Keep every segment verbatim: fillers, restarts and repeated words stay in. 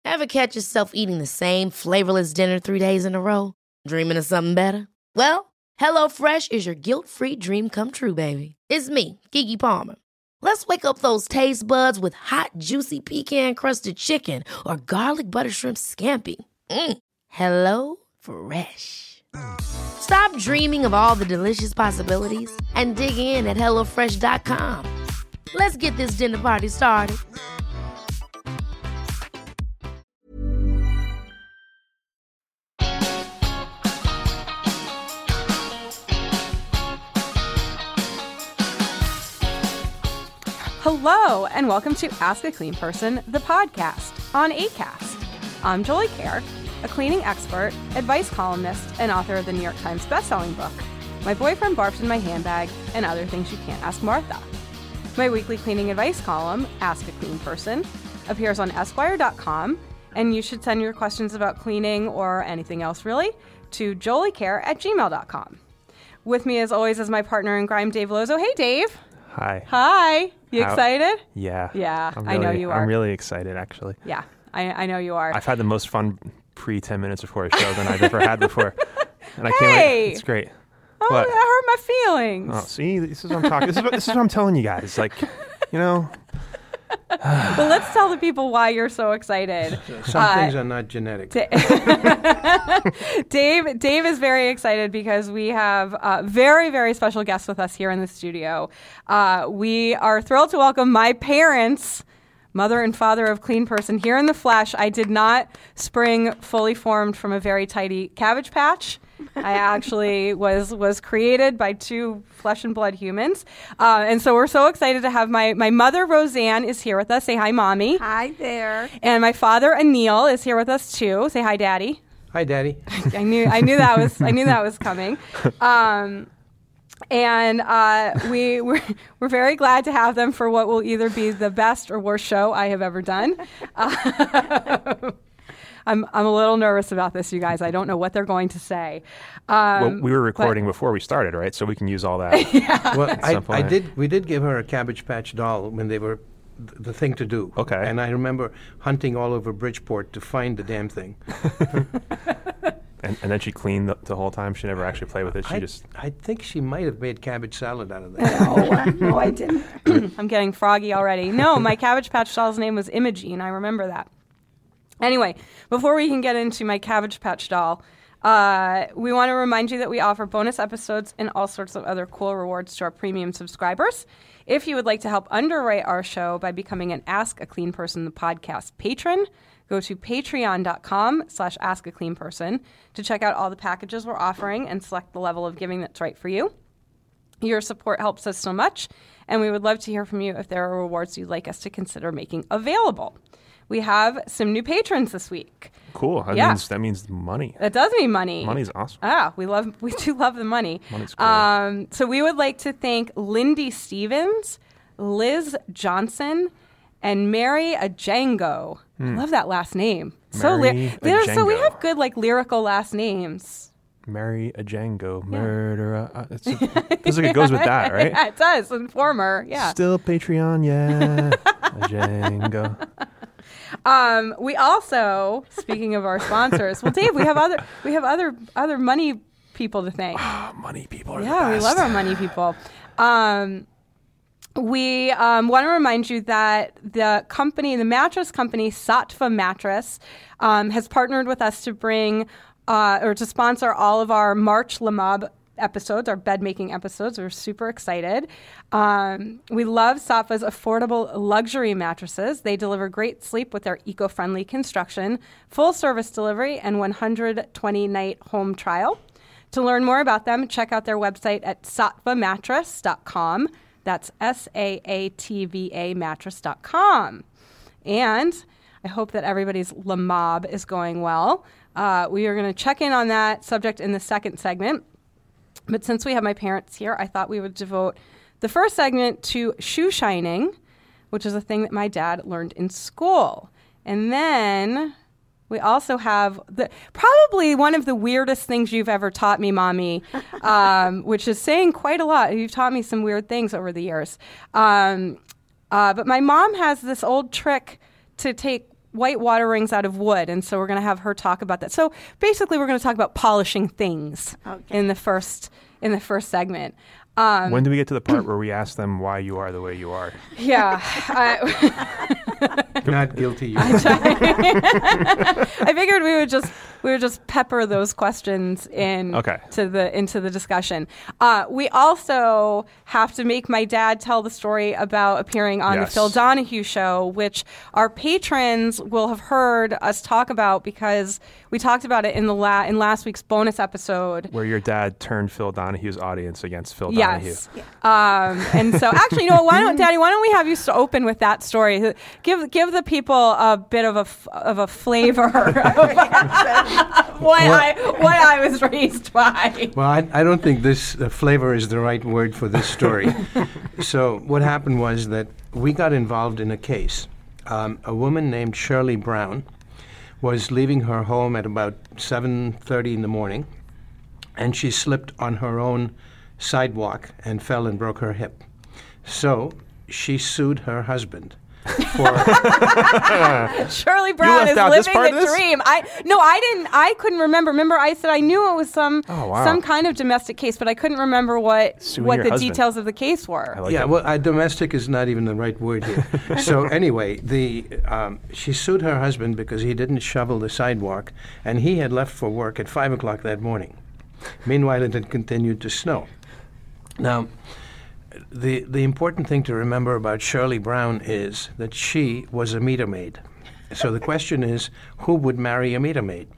Ever catch yourself eating the same flavorless dinner three days in a row? Dreaming of something better? Well, HelloFresh is your guilt-free dream come true, baby. It's me, Keke Palmer. Let's wake up those taste buds with hot, juicy pecan-crusted chicken or garlic butter shrimp scampi. Mm. Hello Fresh. Stop dreaming of all the delicious possibilities and dig in at hello fresh dot com. Let's get this dinner party started. Hello, and welcome to Ask a Clean Person, the podcast on Acast. I'm Jolie Kerr, a cleaning expert, advice columnist, and author of the New York Times bestselling book, My Boyfriend Barfed in My Handbag, and Other Things You Can't Ask Martha. My weekly cleaning advice column, Ask a Clean Person, appears on esquire dot com, and you should send your questions about cleaning or anything else really to joliekerr at gmail dot com. With me as always is my partner in crime, Dave Lozo. Hey, Dave. Hi. Hi. You How, excited? Yeah. Yeah, really, I know you are. I'm really excited, actually. Yeah, I, I know you are. I've had the most fun pre ten minutes before a show than I've ever had before. And I can't Hey! wait. It's great. Oh, What? that hurt my feelings. Oh, see, this is what I'm talking. This is what, this is what I'm telling you guys. Like, you know. But let's tell the people why you're so excited. Some Uh, things are not genetic. Dave Dave is very excited because we have uh, very, very special guests with us here in the studio. Uh, we are thrilled to welcome my parents, mother and father of Clean Person, here in the flesh. I did not spring fully formed from a very tidy Cabbage Patch. I actually was was created by two flesh and blood humans. Uh, and so we're so excited to have my, my mother, Roseanne, is here with us. Say hi, Mommy. Hi there. And my father, Anil, is here with us too. Say hi, Daddy. Hi, Daddy. I knew I knew that was I knew that was coming. Um, and uh, we we're, we're very glad to have them for what will either be the best or worst show I have ever done. Uh, I'm I'm a little nervous about this, you guys. I don't know what they're going to say. Um, Well, we were recording but, before we started, right? So we can use all that. yeah. Well, I, some I point. did. We did give her a Cabbage Patch doll when they were th- the thing to do. Okay. And I remember hunting all over Bridgeport to find the damn thing. And, and then she cleaned the, the whole time. She never actually played with it. She I, just. I think she might have made cabbage salad out of that. No, no, I didn't. I'm getting froggy already. No, my Cabbage Patch doll's name was Imogene. I remember that. Anyway, before we can get into my Cabbage Patch doll, uh, we want to remind you that we offer bonus episodes and all sorts of other cool rewards to our premium subscribers. If you would like to help underwrite our show by becoming an Ask a Clean Person the podcast patron, go to patreon.com slash ask a clean person to check out all the packages we're offering and select the level of giving that's right for you. Your support helps us so much, and we would love to hear from you if there are rewards you'd like us to consider making available. We have some new patrons this week. Cool. That Yeah. means that means money. That does mean money. Money's awesome. Ah, we love, we do love the money. Money's cool. Um, so we would like to thank Lindy Stevens, Liz Johnson, and Mary Ajango. I love that last name. So, Mary li- there- so we Ajango. have good like lyrical last names. Marry a Django, murderer. Uh, it's a, feels like it goes with that, right? Yeah, it does. Informer. Yeah. Still Patreon, yeah. A Django. Um, we also, speaking of our sponsors, well, Dave, we have other we have other other money people to thank. Oh, money people are the Yeah, we best. love our money people. Um, we um, want to remind you that the company, the mattress company, Sattva Mattress, um, has partnered with us to bring uh, or to sponsor all of our March Lamab episodes, our bed making episodes. We're super excited. Um, we love Sattva's affordable luxury mattresses. They deliver great sleep with their eco-friendly construction, full service delivery, and one hundred twenty night home trial. To learn more about them, check out their website at sattva mattress dot com. That's S A A T V A mattress dot com. And I hope that everybody's Lamab is going well. Uh, we are going to check in on that subject in the second segment. But since we have my parents here, I thought we would devote the first segment to shoe shining, which is a thing that my dad learned in school. And then we also have the probably one of the weirdest things you've ever taught me, Mommy, um, which is saying quite a lot. You've taught me some weird things over the years. Um, uh, but my mom has this old trick to take white water rings out of wood, and so we're going to have her talk about that. So basically, we're going to talk about polishing things Okay. in the first in the first segment. Um, When do we get to the part where we ask them why you are the way you are? yeah. I, Not guilty. You. I figured we would just we would just pepper those questions in Okay. to the into the discussion. Uh, we also have to make my dad tell the story about appearing on Yes. the Phil Donahue show, which our patrons will have heard us talk about because we talked about it in the la- in last week's bonus episode. Where your dad turned Phil Donahue's audience against Phil Donahue. Yes. Um, and so actually, you know what, why don't, Daddy, why don't we have you so open with that story? Give give the people a bit of a, f- of a flavor of what, I, what I was raised by. Well, I, I don't think this uh, flavor is the right word for this story. So what happened was that we got involved in a case. Um, a woman named Shirley Brown was leaving her home at about seven thirty in the morning, and she slipped on her own sidewalk and fell and broke her hip. So she sued her husband for Shirley Brown left is out this living part the of this? dream. I no, I didn't. I couldn't remember. Remember, I said I knew it was some Oh, wow. some kind of domestic case, but I couldn't remember what Suing what your the husband. details of the case were. I like yeah, that. well, uh, domestic is not even the right word here. So anyway, the um, she sued her husband because he didn't shovel the sidewalk, and he had left for work at five o'clock that morning. Meanwhile, it had continued to snow. Now, the the important thing to remember about Shirley Brown is that she was a meter maid. So the question is, who would marry a meter maid?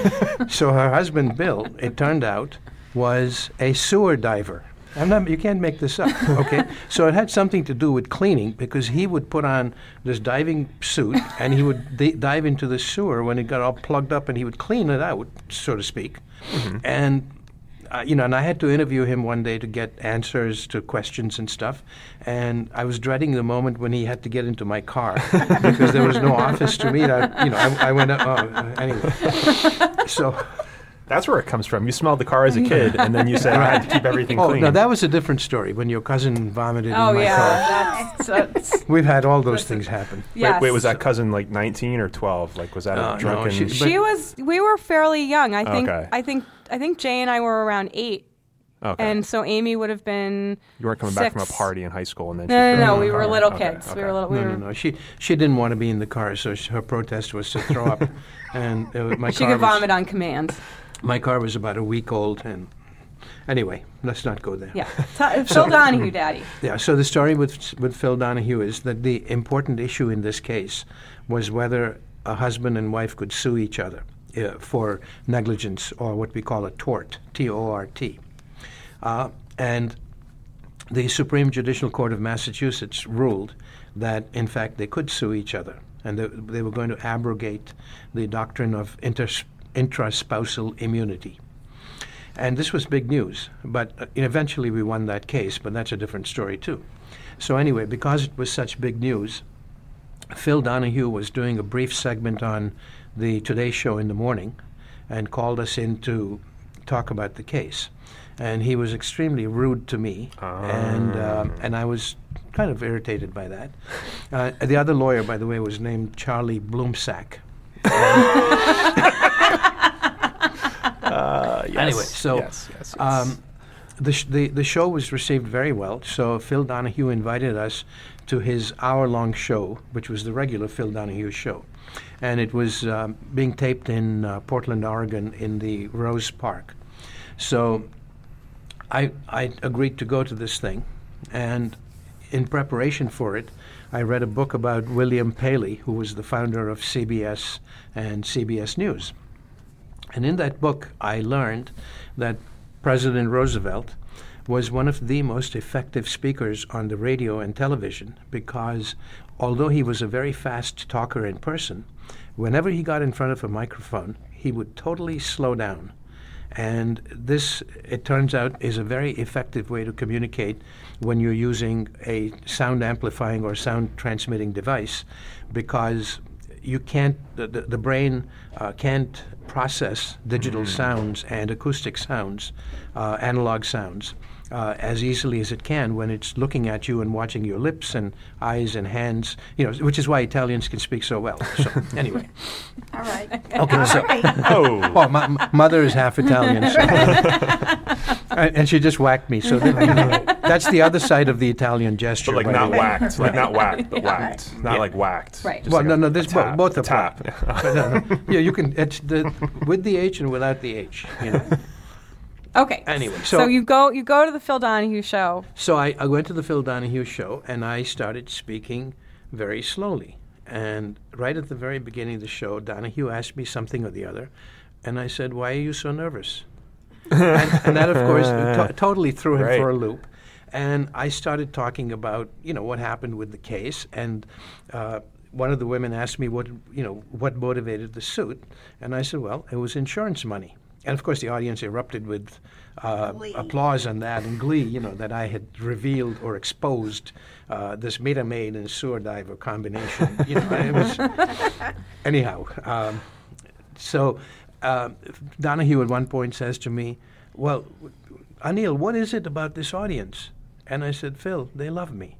So her husband, Bill, it turned out, was a sewer diver. I'm not, you can't make this up, okay? So it had something to do with cleaning because he would put on this diving suit and he would d- dive into the sewer when it got all plugged up and he would clean it out, so to speak. Mm-hmm. And Uh, you know, and I had to interview him one day to get answers to questions and stuff. And I was dreading the moment when he had to get into my car because there was no office to meet. I, you know, I, I went up. Oh, anyway, so. That's where it comes from. You smelled the car as a kid, and then you said, I had to keep everything Oh, clean. no, that was a different story when your cousin vomited Oh in my yeah, car. that's, that's We've had all those things happen. Wait, yes. wait, was that cousin like nineteen or twelve? Like, was that Uh, a no, drunken... she- She was. We were fairly young. I think. Okay. I think. I think Jay and I were around eight, okay. and so Amy would have been. You weren't coming back from a six. party in high school, and then No, she no, threw no. you We in the were car. little Okay, kids. We okay. were little. We No, were. no, no. She she didn't want to be in the car, so she, her protest was to throw up. And uh, my She car could was, vomit on command. My car was about a week old, and anyway, let's not go there. Yeah. T- Phil Donahue, Daddy. Yeah, so the story with with Phil Donahue is that the important issue in this case was whether a husband and wife could sue each other uh, for negligence, or what we call a tort, T O R T. Uh, and the Supreme Judicial Court of Massachusetts ruled that, in fact, they could sue each other, and they, they were going to abrogate the doctrine of inter- intraspousal immunity. And this was big news, but uh, eventually we won that case, but that's a different story too. So anyway, because it was such big news, Phil Donahue was doing a brief segment on the Today Show in the morning and called us in to talk about the case. And he was extremely rude to me, and um, and I was kind of irritated by that. Uh, the other lawyer, by the way, was named Charlie Bloomsack. Uh, yes, Anyway, so yes, yes, yes. Um, the, sh- the the show was received very well. So Phil Donahue invited us to his hour-long show, which was the regular Phil Donahue show, and it was um, being taped in uh, Portland, Oregon, in the Rose Park. So I I agreed to go to this thing, and in preparation for it, I read a book about William Paley, who was the founder of C B S and C B S News. And in that book, I learned that President Roosevelt was one of the most effective speakers on the radio and television because although he was a very fast talker in person, whenever he got in front of a microphone, he would totally slow down. And this, it turns out, is a very effective way to communicate when you're using a sound amplifying or sound transmitting device because you can't, the, the, the brain uh, can't process digital sounds and acoustic sounds, uh, analog sounds, uh, as easily as it can when it's looking at you and watching your lips and eyes and hands, you know, which is why Italians can speak so well. So, anyway. All right. Okay, so, Oh. well, my, my mother is half Italian, so and, and she just whacked me. So that, you know, that's the other side of the Italian gesture. But like by not the way. whacked, like not whacked, but whacked, not Yeah. like whacked. Right. Just Well, like no, a- no, a this tap, bo- both a are tap. But no, no. Yeah, you can. It's the with the H and without the H. You know. Okay. Anyway, so, so- you go you go to the Phil Donahue show. So I, I went to the Phil Donahue show and I started speaking very slowly. And right at the very beginning of the show, Donahue asked me something or the other, and I said, "Why are you so nervous?" and, and that, of course, to- totally threw him Right. for a loop. And I started talking about, you know, what happened with the case. And uh, one of the women asked me what, you know, what motivated the suit, and I said, "Well, it was insurance money." And of course, the audience erupted with uh, Glee. applause on that and glee, you know, that I had revealed or exposed uh, this Meta Maid and sewer diver combination. You know, it was anyhow. Um, so uh, Donahue at one point says to me, "Well, Anil, what is it about this audience?" And I said, "Phil, they love me."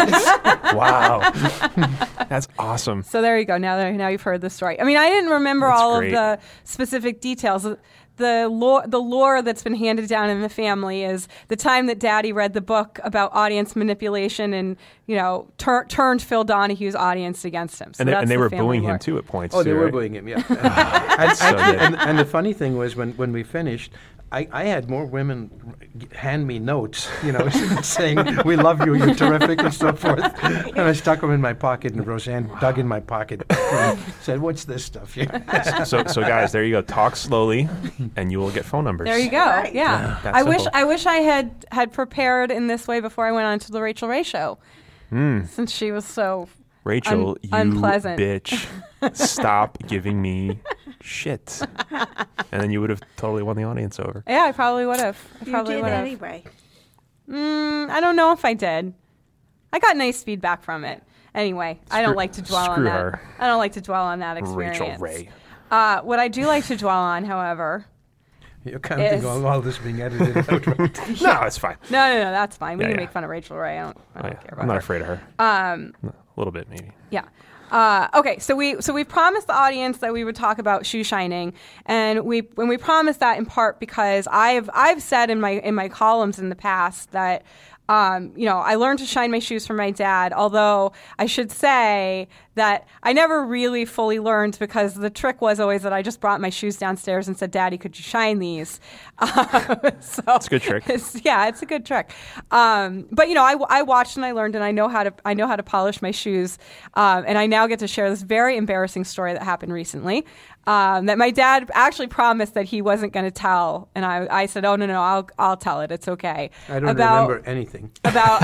Wow. That's awesome. So there you go. Now that now you've heard the story. I mean, I didn't remember That's all great. of the specific details. The lore, the lore that's been handed down in the family is the time that Daddy read the book about audience manipulation and, you know, tur- turned Phil Donahue's audience against him. So And they, that's and they the were family booing lore. him too at points. Oh, too, they were right? booing him, yeah. and, So and, good. and, and the funny thing was when, when we finished, I, I had more women g- hand me notes, you know, saying, "We love you, you're terrific," and so forth. And I stuck them in my pocket, and Roseanne dug in my pocket and said, "What's this stuff?" Yeah. So, so guys, there you go. Talk slowly, and you will get phone numbers. There you go. Right. Yeah. That's I wish simple. I wish I had had prepared in this way before I went on to the Rachel Ray show. Hmm. Since she was so Rachel, Un- you unpleasant. bitch, stop giving me shit. And then you would have totally won the audience over. yeah, I probably would have. I You probably did would have. anyway. Mm, I don't know if I did. I got nice feedback from it. Anyway, I don't Screw- like to dwell on screw that. her. I don't like to dwell on that experience. Rachel Ray. Uh, what I do like to dwell on, however, You're counting Is- on all this being edited out. Right? No, it's fine. no, no, no, that's fine. We Yeah, can yeah. make fun of Rachel Ray. I don't, I Oh, don't yeah. care about I'm not her. afraid of her. Um, A little bit, maybe. Yeah. Uh, okay, so we so we promised the audience that we would talk about shoe shining, and we when we promised that in part because I've I've said in my in my columns in the past that um, you know I learned to shine my shoes from my dad. Although I should say that I never really fully learned because the trick was always that I just brought my shoes downstairs and said, "Daddy, could you shine these?" Uh, so It's a good trick. It's, yeah, it's a good trick. Um, but you know, I, I watched and I learned, and I know how to I know how to polish my shoes. Um, and I now get to share this very embarrassing story that happened recently. Um, that my dad actually promised that he wasn't going to tell, and I, I said, "Oh no, no, I'll I'll tell it. It's okay." I don't about, remember anything. About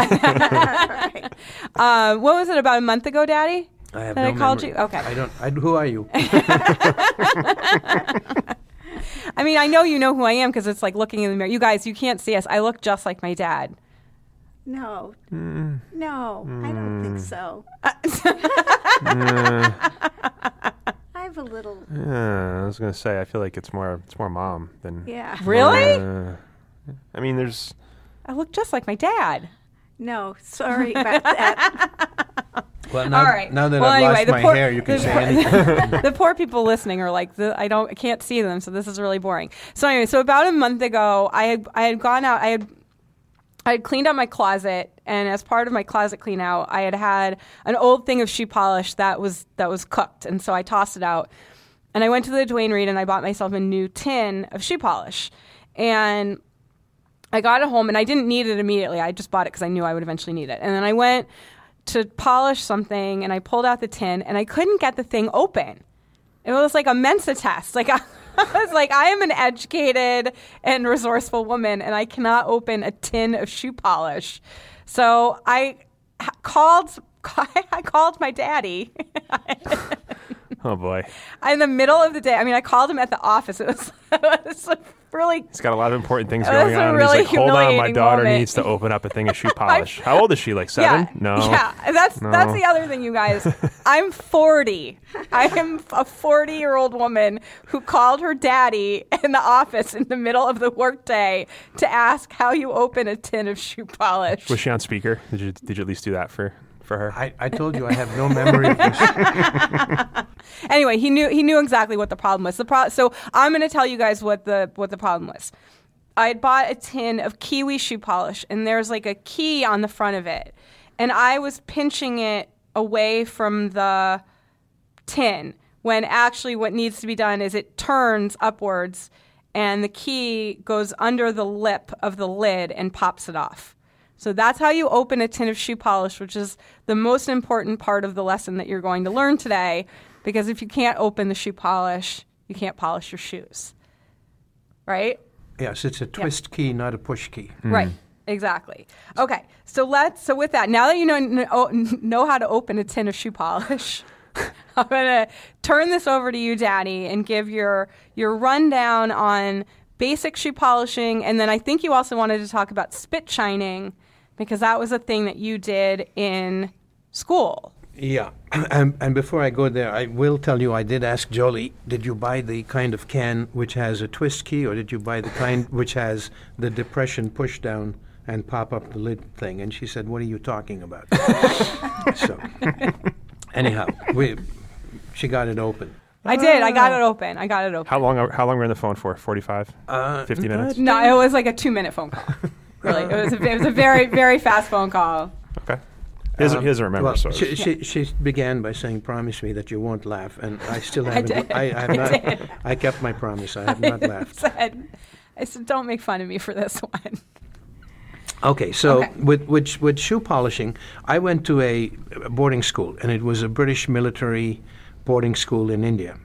uh, what was it? About a month ago, Daddy? I have That no I called memory. you? Okay. I don't. I, who are you? I mean, I know you know who I am because it's like looking in the mirror. You guys, you can't see us. I look just like my dad. No. No, I don't think so. Uh, I have a little. yeah, I was gonna say I feel like it's more it's more mom than. Yeah. Really? Uh, I mean, there's. I look just like my dad. No, sorry about that. Well, now, All right. now that Well, I've anyway, lost the my poor- hair, you can the say poor- anything. The poor people listening are like, the, I don't, I can't see them, so this is really boring. So anyway, so about a month ago, I had, I had gone out, I had, I had cleaned out my closet, and as part of my closet clean out, I had had an old thing of shoe polish that was that was cooked, and so I tossed it out, and I went to the Duane Reade and I bought myself a new tin of shoe polish, and I got it home, and I didn't need it immediately. I just bought it because I knew I would eventually need it, and then I went to polish something, and I pulled out the tin, and I couldn't get the thing open. It was like a Mensa test. Like I, I was like, I am an educated and resourceful woman, and I cannot open a tin of shoe polish. So I h- called. I called my daddy. Oh, boy. In the middle of the day, I mean, I called him at the office. It was, it was a really... He's got a lot of important things That's going a on. And really he's like, hold on, my humiliating daughter moment. needs to open up a thing of shoe polish. How old is she? Like seven? Yeah, No. Yeah, that's No. that's the other thing, you guys. I'm forty. I am a forty-year-old woman who called her daddy in the office in the middle of the workday to ask how you open a tin of shoe polish. Was she on speaker? Did you did you at least do that for, for her? I, I told you I have no memory of this. Anyway, he knew he knew exactly what the problem was. The pro- so I'm going to tell you guys what the what the problem was. I had bought a tin of Kiwi shoe polish, and there's like a key on the front of it, and I was pinching it away from the tin when actually what needs to be done is it turns upwards, and the key goes under the lip of the lid and pops it off. So that's how you open a tin of shoe polish, which is the most important part of the lesson that you're going to learn today. Because if you can't open the shoe polish, you can't polish your shoes. Right? Yes, it's a twist key, not a push key. Right. Exactly. Okay. So let's. So with that, now that you know know, know how to open a tin of shoe polish, I'm gonna turn this over to you, Daddy, and give your your rundown on basic shoe polishing, and then I think you also wanted to talk about spit shining because that was a thing that you did in school. Yeah, and, and before I go there, I will tell you I did ask Jolie, did you buy the kind of can which has a twist key, or did you buy the kind which has the depression push down and pop up the lid thing? And she said, what are you talking about? So, anyhow, we she got it open. I did. I got it open. I got it open. How long are, how long were we on the phone for? forty-five? Uh, fifty minutes? No, it was like a two-minute phone call. Really, it was a, it was a very, very fast phone call. Okay. He doesn't, he doesn't remember, well, so. she, she, she began by saying, promise me that you won't laugh, and I still I haven't. did. I, I have I not. did. I kept my promise. I have not I laughed. said, I said, don't make fun of me for this one. Okay, so Okay. with, with with shoe polishing, I went to a boarding school, and it was a British military boarding school in India.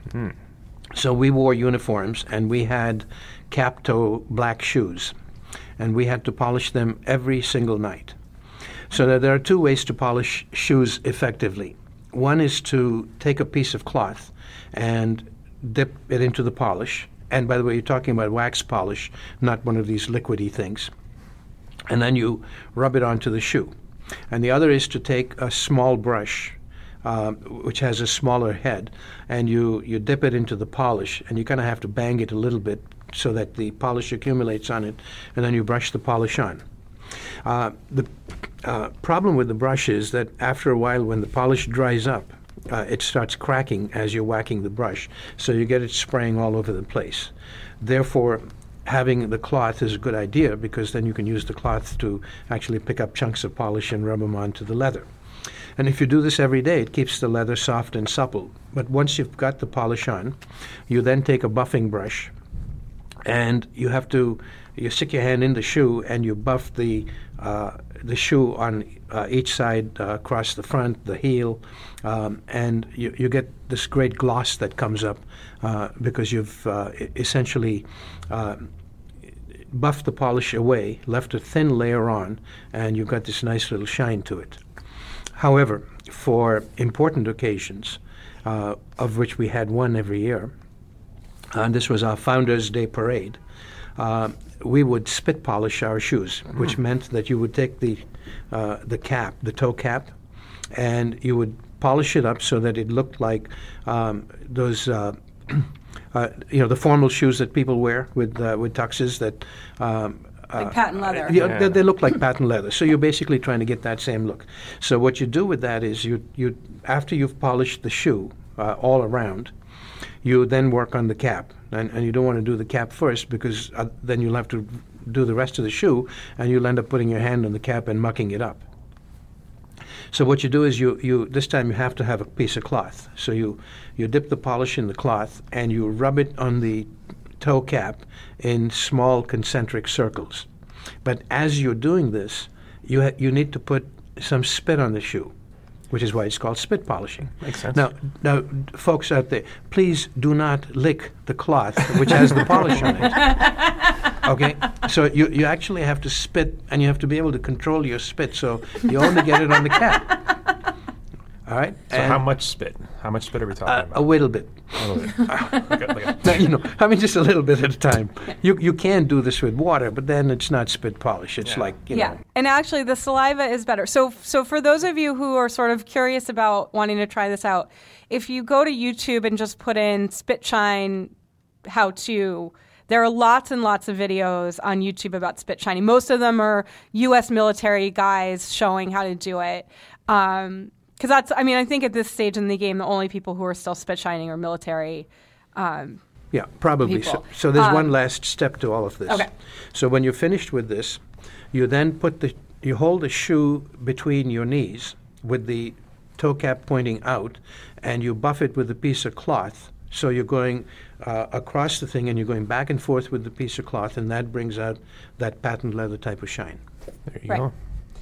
So we wore uniforms, and we had cap-toe black shoes, and we had to polish them every single night. So that there are two ways to polish shoes effectively. One is to take a piece of cloth and dip it into the polish. And by the way, you're talking about wax polish, not one of these liquidy things. And then you rub it onto the shoe. And the other is to take a small brush, uh, which has a smaller head, and you, you dip it into the polish, and you kind of have to bang it a little bit so that the polish accumulates on it, and then you brush the polish on. Uh, the uh, problem with the brush is that after a while, when the polish dries up, uh, it starts cracking as you're whacking the brush, so you get it spraying all over the place. Therefore, having the cloth is a good idea because then you can use the cloth to actually pick up chunks of polish and rub them onto the leather. And if you do this every day, it keeps the leather soft and supple. But once you've got the polish on, you then take a buffing brush, and you have to you stick your hand in the shoe and you buff the uh, the shoe on uh, each side uh, across the front, the heel, um, and you, you get this great gloss that comes up uh, because you've uh, essentially uh, buffed the polish away, left a thin layer on, and you've got this nice little shine to it. However, for important occasions, uh, of which we had one every year, and this was our Founders' Day parade, uh, we would spit polish our shoes, which meant that you would take the uh, the cap, the toe cap, and you would polish it up so that it looked like um, those, uh, uh, you know, the formal shoes that people wear with uh, with tuxes that. Um, Like patent leather. Uh, yeah, they, they look like patent leather. So you're basically trying to get that same look. So what you do with that is you you after you've polished the shoe uh, all around, you then work on the cap. And, and you don't want to do the cap first because uh, then you'll have to do the rest of the shoe, and you'll end up putting your hand on the cap and mucking it up. So what you do is you, you this time you have to have a piece of cloth. So you, you dip the polish in the cloth and you rub it on the toe cap in small concentric circles. But as you're doing this, you ha- you need to put some spit on the shoe, which is why it's called spit polishing. Makes sense. Now, now, folks out there, please do not lick the cloth which has the polish on it. Okay? So you, you actually have to spit, and you have to be able to control your spit, so you only get it on the cap. All right. So And, how much spit? How much spit are we talking uh, about? a little bit. A little bit. Look at- look at- No, you know, I mean, just a little bit at a time. You you can do this with water, but then it's not spit polish. It's Yeah. like, you Yeah, know. and actually the saliva is better. So, so for those of you who are sort of curious about wanting to try this out, if you go to YouTube and just put in spit shine how to, there are lots and lots of videos on YouTube about spit shining. Most of them are U S military guys showing how to do it. Um, because that's, I mean, I think at this stage in the game, the only people who are still spit shining are military. Um, Yeah, probably. people. So, so there's Um, one last step to all of this. Okay. So when you're finished with this, you then put the you hold the shoe between your knees with the toe cap pointing out, and you buff it with a piece of cloth. So you're going uh, across the thing, and you're going back and forth with the piece of cloth, and that brings out that patent leather type of shine. There you Right. go.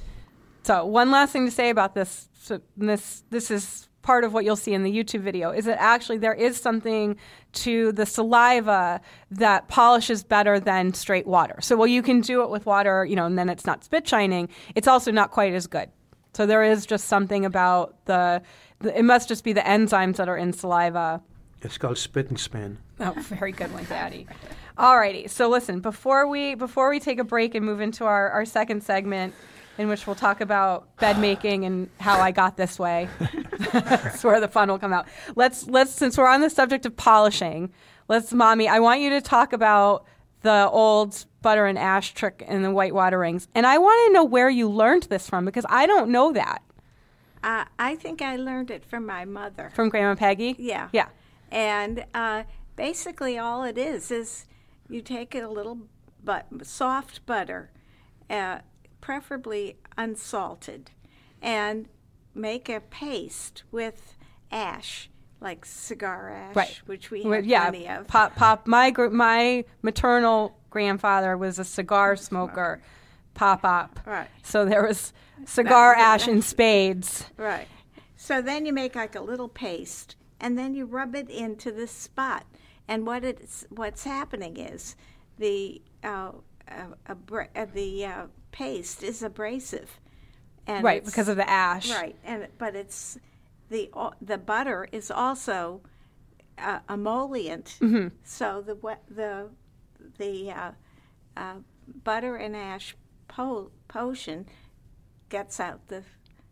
So one last thing to say about this, so this this is part of what you'll see in the YouTube video, is that actually there is something to the saliva that polishes better than straight water. So while you can do it with water, you know, and then it's not spit shining, it's also not quite as good. So there is just something about the, the it must just be the enzymes that are in saliva. It's called spit and span. Oh, very good one, Daddy. Alrighty, so listen, before we before we take a break and move into our, our second segment, in which we'll talk about bed making and how I got this way. That's where the fun will come out. Let's let's since we're on the subject of polishing, let's Mommy, I want you to talk about the old butter and ash trick in the whitewater rings. And I want to know where you learned this from, because I don't know that. Uh, I think I learned it from my mother. From Grandma Peggy? Yeah. Yeah. And uh, basically, all it is is you take a little but soft butter, uh, preferably unsalted, and make a paste with ash, like cigar ash, Right. which we Well, have yeah, plenty of. Pop, pop. My gr- my maternal grandfather was a cigar smoker, pop up. Right. So there was cigar That- ash in spades. Right. So then you make like a little paste, and then you rub it into this spot. And what it's what's happening is the uh, uh, abra- uh, the uh, paste is abrasive. And Right, it's- because of the ash. Right, and but it's the uh, the butter is also uh, emollient. Mm-hmm. So the wa- the the uh, uh, butter and ash po- potion gets out the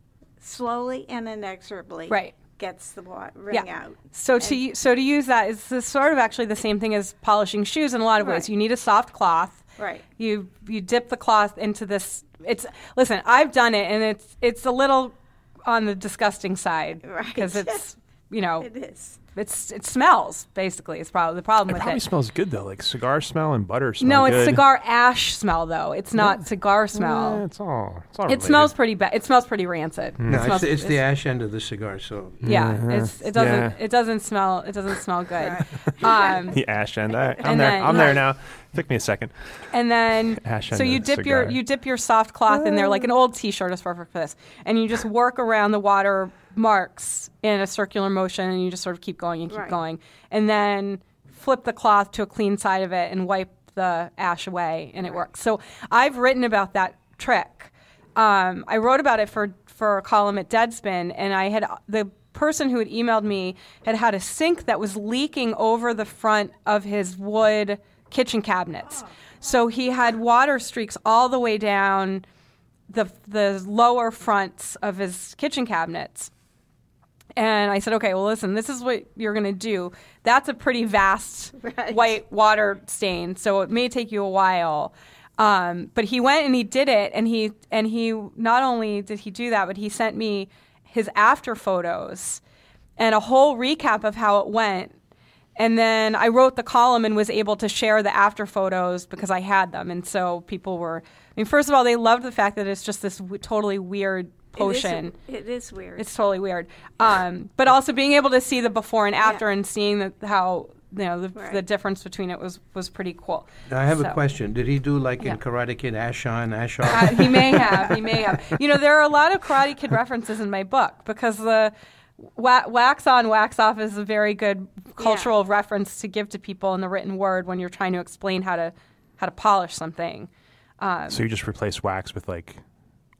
slowly and inexorably. Right. Gets the wa- ring Yeah. out. So to u- so to use that is this sort of actually the same thing as polishing shoes in a lot of ways. Right. You need a soft cloth. Right. You you dip the cloth into this. It's listen. I've done it, and it's it's a little on the disgusting side Right. because it's you know It is. it's it smells basically. It's probably the problem It with probably it. smells good though, like cigar smell and butter smell. No, it's good. cigar ash smell though. It's not cigar smell. Eh, it's all. It's all. It related. smells pretty bad. It smells pretty rancid. It No, smells- it's, it's the ash end of the cigar. So yeah. Yeah. It's, it doesn't. Yeah. It doesn't smell. It doesn't smell good. Um, The ash end. I, I'm And there. then- I'm there now. Took me a second. and then Ash so end you of dip your cigar. you dip your soft cloth in there, like an old T-shirt is perfect for this, and you just work around the water marks in a circular motion, and you just sort of keep going and keep Right. going, and then flip the cloth to a clean side of it and wipe the ash away, and it works. So I've written about that trick. Um, I wrote about it for for a column at Deadspin, and I had the person who had emailed me had had a sink that was leaking over the front of his wood kitchen cabinets. So he had water streaks all the way down the the lower fronts of his kitchen cabinets. And I said, okay, well, listen, this is what you're going to do. That's a pretty vast Right. white water stain, so it may take you a while. Um, but he went and he did it, and he and he not only did he do that, but he sent me his after photos and a whole recap of how it went. And then I wrote the column and was able to share the after photos because I had them. And so people were, I mean, first of all, they loved the fact that it's just this w- totally weird potion. It is, it is weird. It's totally weird. Um, but also being able to see the before and after and seeing the, how, you know, the, Right. the difference between it was, was pretty cool. I have So- a question. Did he do like Yeah. in Karate Kid, ash on, ash off? Uh, he may have. He may have. You know, there are a lot of Karate Kid references in my book because the wa- wax on, wax off is a very good cultural reference to give to people in the written word when you're trying to explain how to how to polish something. Um, So you just replace wax with like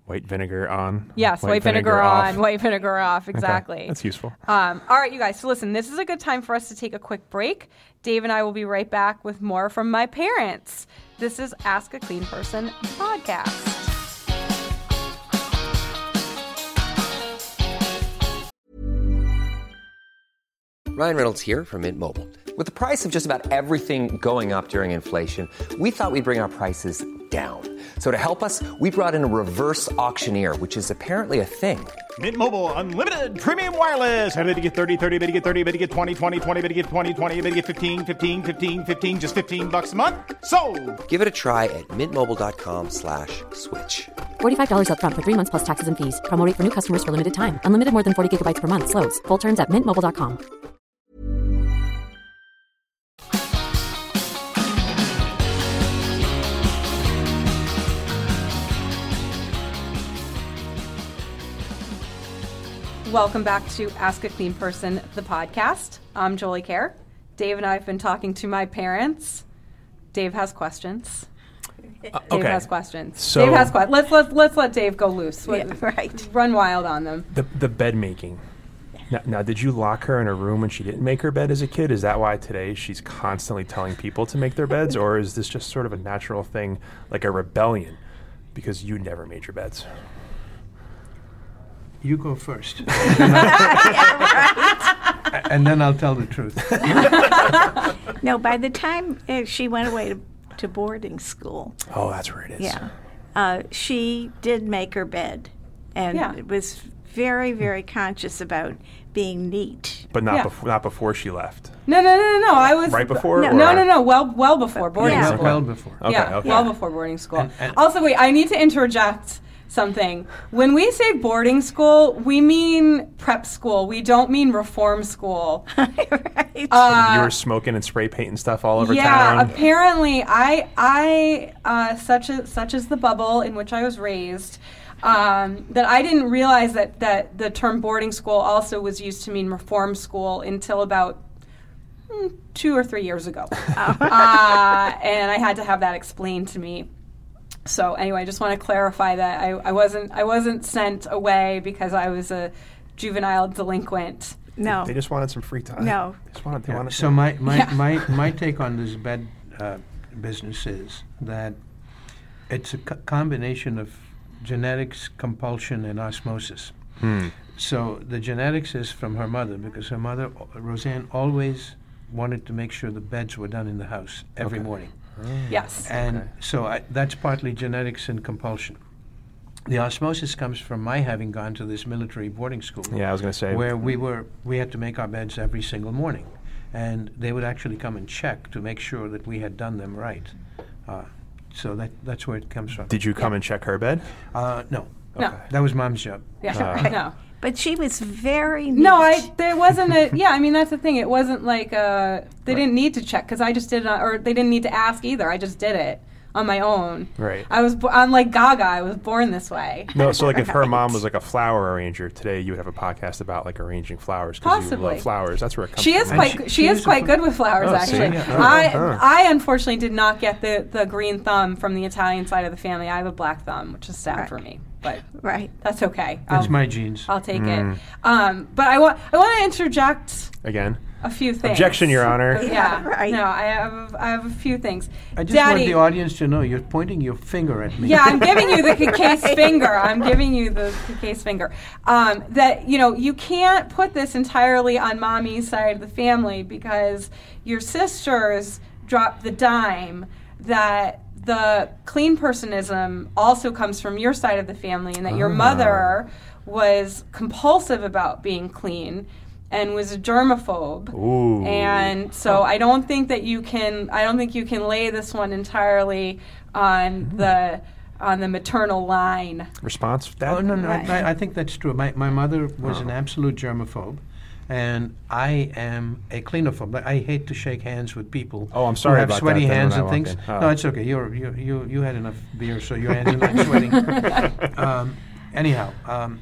White vinegar on. Yes, white, white vinegar, vinegar on, off. white vinegar off. Exactly. Okay, that's useful. Um, all right, you guys. So listen, this is a good time for us to take a quick break. Dave and I will be right back with more from my parents. This is Ask a Clean Person podcast. Ryan Reynolds here from Mint Mobile. With the price of just about everything going up during inflation, we thought we'd bring our prices down. So to help us, we brought in a reverse auctioneer, which is apparently a thing. Mint Mobile Unlimited Premium Wireless. How to get thirty, thirty, bit to get thirty, bit to get twenty, twenty, twenty, bit to get twenty, twenty, bit to get fifteen, fifteen, fifteen, fifteen, just fifteen bucks a month? Sold! Give it a try at mintmobile.com slash switch. forty-five dollars up front for three months plus taxes and fees. Promo rate for new customers for limited time. Unlimited more than forty gigabytes per month. Slows full terms at mint mobile dot com. Welcome back to Ask a Clean Person, the podcast. I'm Jolie Kerr. Dave and I have been talking to my parents. Dave has questions. Uh, Dave okay. has questions. So- Dave has questions. Let's let let's let Dave go loose. Yeah, right. Run wild on them. The the bed making. Now, now, did you lock her in a room when she didn't make her bed as a kid? Is that why today she's constantly telling people to make their beds, or is this just sort of a natural thing, like a rebellion, because you never made your beds? You go first. And then, I, and then I'll tell the truth. No, by the time uh, she went away to, to boarding school, Oh, that's where it is. yeah, uh, she did make her bed, and Yeah. was very, very conscious about being neat. But not Yeah. before not before she left. No, no, no, no, no. I was Right before? No, or- no, no, no. Well, well before boarding Yeah. school. Well before. Okay, yeah, okay. well before boarding school. And- and- also, wait, I need to interject something. When we say boarding school, we mean prep school. We don't mean reform school. Right. Uh, you were smoking and spray painting stuff all over yeah, town. apparently, I, I, uh, such as such as the bubble in which I was raised, um, that I didn't realize that that the term boarding school also was used to mean reform school until about mm, two or three years ago, uh, and I had to have that explained to me. So anyway, I just want to clarify that I, I wasn't I wasn't sent away because I was a juvenile delinquent. no, They just wanted some free time. No. They just wanted, they Yeah, wanted so my, my, Yeah. my, my take on this bed uh, business is that it's a co- combination of genetics, compulsion, and osmosis. Hmm. So the genetics is from her mother, because her mother, Roseanne, always wanted to make sure the beds were done in the house every morning. Yes. And so I, that's partly genetics and compulsion. The osmosis comes from my having gone to this military boarding school. Yeah, I was going to say. Where we were, we had to make our beds every single morning, and they would actually come and check to make sure that we had done them right. Uh, so that that's where it comes from. Did you come and check her bed? Uh, no, No. that was Mom's job. Yeah. Uh, No. but she was very neat. No, I there wasn't a yeah. I mean that's the thing. It wasn't like uh they didn't need to check because I just did it, on, or they didn't need to ask either. I just did it on my own. Right. I was bo- I'm like Gaga. I was born this way. No, so like if her Right. mom was like a flower arranger today, you would have a podcast about like arranging flowers because you Possibly. love flowers. That's where it comes She from. is And quite she- she, she is is a quite fl- good with flowers Oh, see? actually. Yeah. I Uh-huh. I unfortunately did not get the the green thumb from the Italian side of the family. I have a black thumb, which is sad Right. for me, but Right. that's okay. That's I'll, my genes. I'll take Mm. it. Um, but I want I want to interject Again. a few things. Objection, Your Honor. Yeah, Right. No, I have I have a few things. I just Daddy, want the audience to know you're pointing your finger at me. yeah, I'm giving you the case finger. I'm giving you the case finger. Um, that you know you can't put this entirely on mommy's side of the family because your sisters dropped the dime that the clean personism also comes from your side of the family, and that your mother was compulsive about being clean and was a germaphobe. Ooh. And so I don't think that you can I don't think you can lay this one entirely on the on the maternal line. Response, Dad? Oh no, no, Right. I, I think that's true. My my mother was an absolute germaphobe, and I am a cleanophobe. But I hate to shake hands with people. Oh, I'm sorry who have about sweaty that then hands when I and walked things. in. Oh. No, it's okay. You're you you you had enough beer, so your hands are not sweating. um, anyhow, um,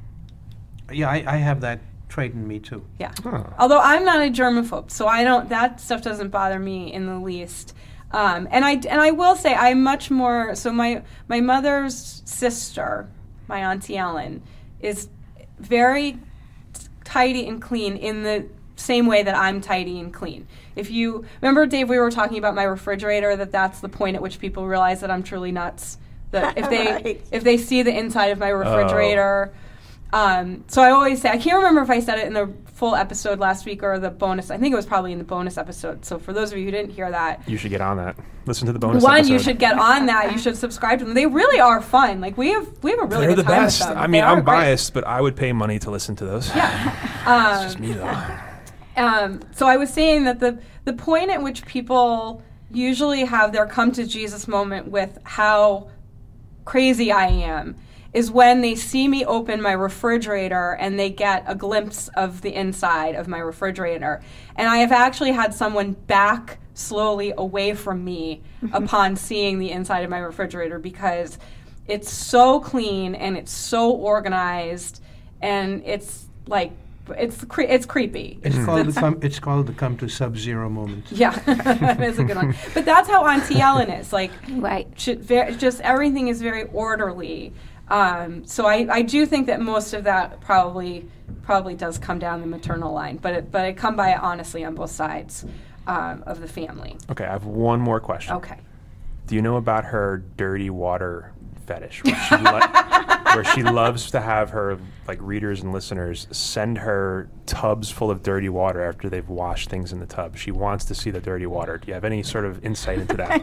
yeah, I, I have that trait in me too. Yeah. Huh. Although I'm not a germaphobe, so I don't that stuff doesn't bother me in the least. Um, and I and I will say I'm much more so my my mother's sister my Auntie Ellen, is very tidy and clean in the same way that I'm tidy and clean. If you remember, Dave, we were talking about my refrigerator, that that's the point at which people realize that I'm truly nuts. That if they Right. if they see the inside of my refrigerator, oh. um, so I always say, I can't remember if I said it in the full episode last week or the bonus. I think it was probably in the bonus episode. So for those of you who didn't hear that, You should get on that. Listen to the bonus one, episode. you should get on that. You should subscribe to them. They really are fun. Like we have we have a really They're good the time best. with them. I They mean, are I'm great. biased, but I would pay money to listen to those. Yeah. It's just me, though. Um, so I was saying that the the point at which people usually have their come to Jesus moment with how crazy I am is when they see me open my refrigerator and they get a glimpse of the inside of my refrigerator. And I have actually had someone back slowly away from me upon seeing the inside of my refrigerator because it's so clean and it's so organized and it's like it's cre- it's creepy. It's It's- called the it's- come, it's called the come to sub-zero moment. yeah, that's a good one. But that's how Auntie Ellen is. Like, Right. should ver- just everything is very orderly. Um, so I, I do think that most of that probably probably does come down the maternal line, but it, but I come by it honestly on both sides um, of the family. Okay, I have one more question. Okay. Do you know about her dirty water fetish, where she, lo- where she loves to have her like readers and listeners send her tubs full of dirty water after they've washed things in the tub? She wants to see the dirty water. Do you have any sort of insight into that?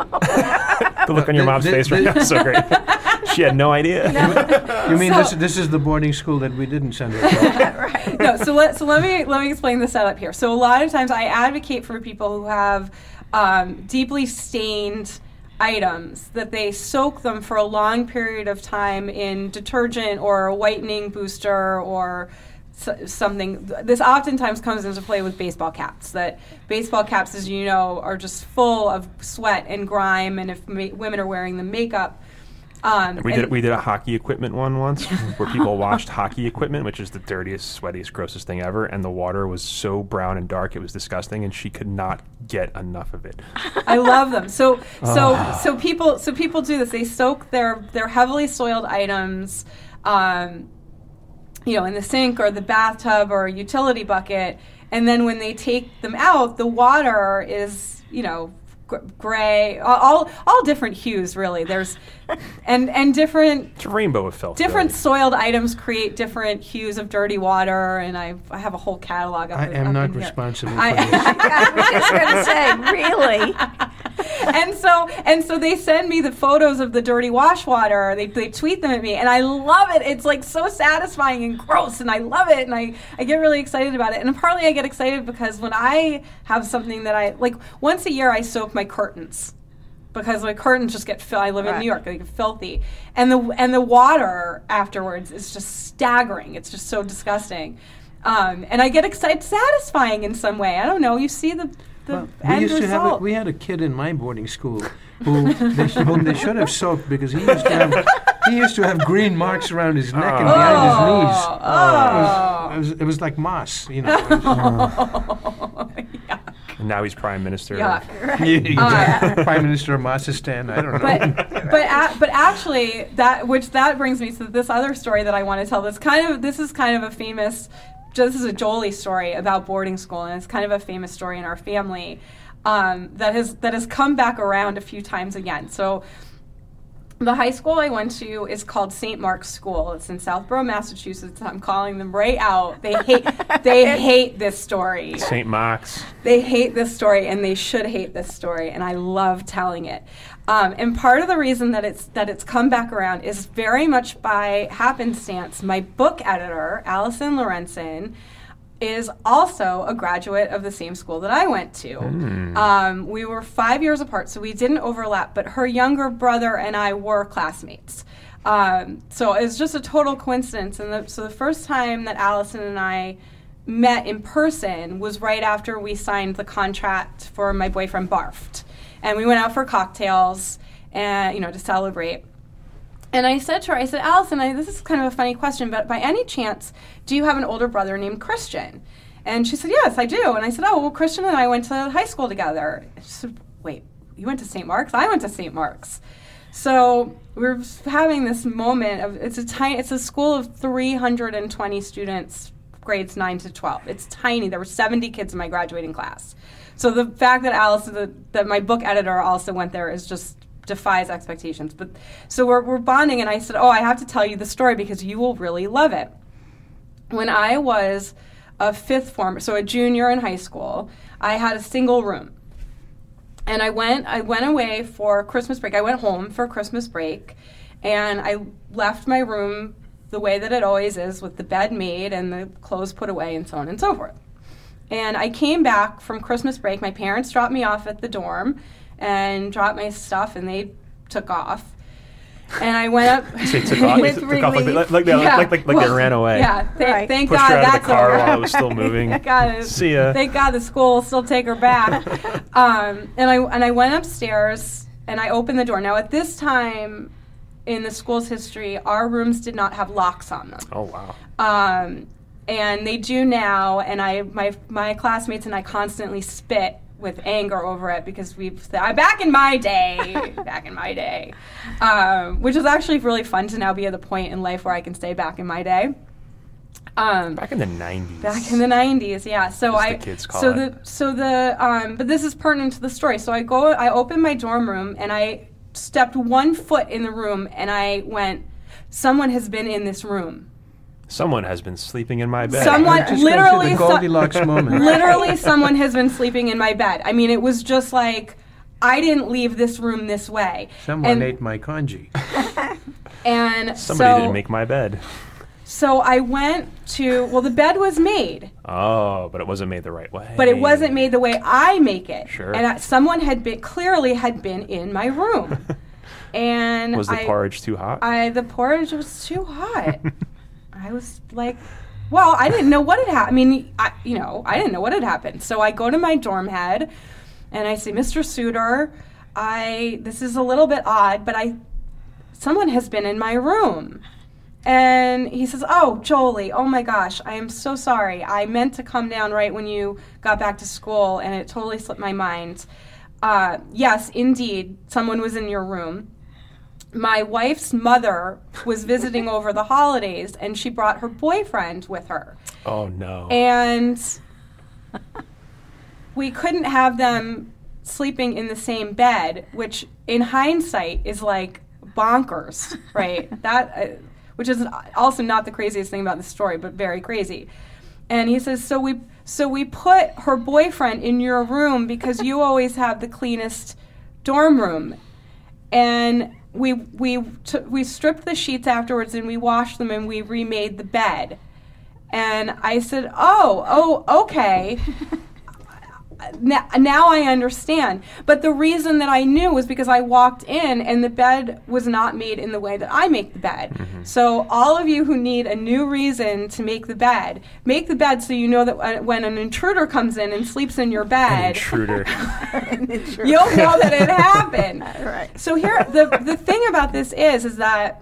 The look on your The- mom's the- face right the- now is so great. She had no idea. You mean So- this this is the boarding school that we didn't send her to? no, so let so let me let me explain the setup here. So a lot of times I advocate for people who have um, deeply stained items that they soak them for a long period of time in detergent or a whitening booster or s- something. This oftentimes comes into play with baseball caps. That baseball caps, as you know, are just full of sweat and grime, and if ma- women are wearing the makeup. Um, We and- did we did a hockey equipment one once where people washed hockey equipment, which is the dirtiest, sweatiest, grossest thing ever, and the water was so brown and dark it was disgusting, and she could not get enough of it. I love them. So so so people so people do this. They soak their their heavily soiled items, um, you know, in the sink or the bathtub or a utility bucket, and then when they take them out, the water is, you know, gr- gray, all all different hues really. There's and and different It's a rainbow of filth. different really. soiled items create different hues of dirty water, and I I have a whole catalog of I it am up not in here. responsible for I- this. I was just going to say, really? and so and so they send me the photos of the dirty wash water. They they tweet them at me, and I love it. It's like so satisfying and gross, and I love it, and I, I get really excited about it. And partly I get excited because when I have something that I like, once a year I soak my curtains. Because my curtains just get fil- I live in Right. New York, they get filthy, and the and the water afterwards is just staggering. It's just so disgusting, um, and I get excited, satisfying in some way. I don't know. You see the the Well, we end used to have a, result. we had a kid in my boarding school who they, sh- whom they should have soaked because he used to have he used to have green marks around his neck and behind his knees. Oh. It was, it was like moss, you know. It was- And now he's prime minister. Yeah. Yeah. Prime Minister of Mossistan, I don't know. But but a, but actually that which that brings me to this other story that I want to tell. This kind of this is kind of a famous. This is a Jolie story about boarding school, and it's kind of a famous story in our family um, that has that has come back around a few times again. So. The high school I went to is called Saint Mark's School. It's in Southborough, Massachusetts. I'm calling them right out. They hate they hate this story. Saint Mark's. They hate this story, and they should hate this story, and I love telling it. Um, and part of the reason that it's that it's come back around is very much by happenstance. My book editor, Allison Lorenzen, is also a graduate of the same school that I went to. Um, we were five years apart, so we didn't overlap, but her younger brother and I were classmates. Um, so it was just a total coincidence. And the, so the first time that Allison and I met in person was right after we signed the contract for my boyfriend Barfed. And we went out for cocktails and, you know, to celebrate. And I said to her, I said, Allison, I, this is kind of a funny question, but by any chance, do you have an older brother named Christian? And she said, yes, I do. And I said, oh, well, Christian and I went to high school together. She said, wait, you went to Saint Mark's? I went to Saint Mark's. So we're having this moment of it's a tiny. It's a school of three hundred twenty students, grades nine to twelve. It's tiny. There were seventy kids in my graduating class. So the fact that Alice, that, that my book editor also went there, is just defies expectations. But so we're we're bonding, and I said, "Oh, I have to tell you the story because you will really love it." When I was a fifth former, so a junior in high school, I had a single room. And I went I went away for Christmas break. I went home for Christmas break, and I left my room the way that it always is, with the bed made and the clothes put away and so on and so forth. And I came back from Christmas break. My parents dropped me off at the dorm and dropped my stuff, and they took off. And I went up They took off, With took off like, they, relief. like, they, Yeah. like, like, like Well, they ran away. Yeah, th- Right. thank Pushed God her out of that's the car over. while it was still moving. Thank God, See ya. Thank God the school will still take her back. um, and I and I went upstairs and I opened the door. Now at this time in the school's history, our rooms did not have locks on them. Oh, wow. Um, and they do now. And I my my classmates and I constantly spit with anger over it because we've th- back in my day, back in my day, um, which is actually really fun to now be at the point in life where I can say back in my day. Um, Back in the nineties. Back in the nineties, yeah. So As I, the kids call so it. the, so the, um, but this is pertinent to the story. So I go, I open my dorm room, and I stepped one foot in the room, and I went, "Someone has been in this room. Someone has been sleeping in my bed. Someone- Just literally the so- Goldilocks moment. Literally, someone has been sleeping in my bed." I mean, it was just like, I didn't leave this room this way. Someone and, ate my congee. And Somebody so, didn't make my bed. so I went to, well, the bed was made. Oh, but it wasn't made the right way. But it wasn't made the way I make it. Sure. And I, someone had been clearly had been in my room. And Was the I, porridge too hot? I the porridge was too hot. I was like, well, I didn't know what had happened. I mean, I, you know, I didn't know what had happened. So I go to my dorm head, and I say, "Mister Suter, I this is a little bit odd, but I someone has been in my room." And he says, "Oh, Jolie, oh my gosh, I am so sorry. I meant to come down right when you got back to school, and it totally slipped my mind. Uh, yes, indeed, someone was in your room. My wife's mother was visiting over the holidays, and she brought her boyfriend with her. Oh, no. And we couldn't have them sleeping in the same bed, which in hindsight is like bonkers, right? That, uh, which is also not the craziest thing about the story, but very crazy." And he says, so we so we put her boyfriend in your room because you always have the cleanest dorm room. And we we t- we stripped the sheets afterwards, and we washed them, and we remade the bed. And I said, "Oh, oh, okay." Now, now I understand. But the reason that I knew was because I walked in and the bed was not made in the way that I make the bed. Mm-hmm. So all of you who need a new reason to make the bed, make the bed so you know that when an intruder comes in and sleeps in your An bed, intruder. you'll know that it happened. Right. So here, the the thing about this is, is that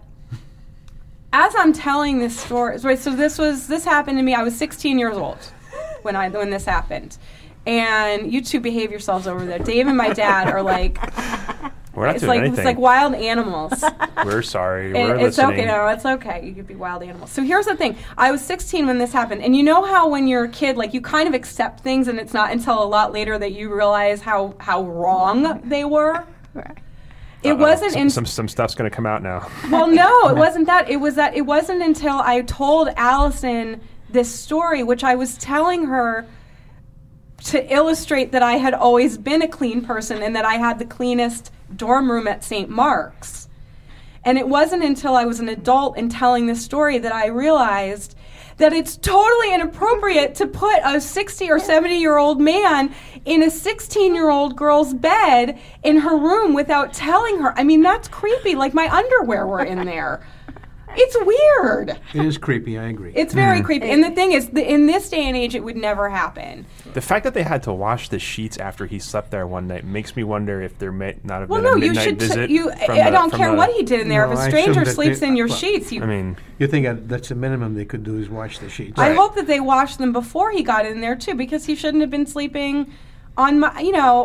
as I'm telling this story, right? So this was this happened to me. I was sixteen years old when I when this happened. And you two behave yourselves over there. Dave and my dad are like, We're not it's doing like anything. it's like wild animals. We're sorry. It- We're it's listening. okay. No, it's okay. You could be wild animals. So here's the thing. I was sixteen when this happened, and you know how when you're a kid, like you kind of accept things, and it's not until a lot later that you realize how how wrong they were. Right. It Uh-oh. wasn't some, in some some stuff's gonna come out now. well, no, it wasn't that. It was that it wasn't until I told Allison this story, which I was telling her to illustrate that I had always been a clean person and that I had the cleanest dorm room at Saint Mark's. And it wasn't until I was an adult and telling this story that I realized that it's totally inappropriate to put a sixty or seventy year old man in a sixteen year old girl's bed in her room without telling her. I mean, that's creepy. Like my underwear were in there. It's weird. It is creepy, I agree. It's very creepy. And the thing is, the, in this day and age, it would never happen. The fact that they had to wash the sheets after he slept there one night makes me wonder if there may not have Well, been no, a you midnight should. T- visit. you. from I the- don't from care the- what he did in there. No, if I a assume stranger that sleeps they- in your well, sheets, you. I mean, You think that that's the minimum they could do is wash the sheets? I hope that they washed them before he got in there too, because he shouldn't have been sleeping on my. You know,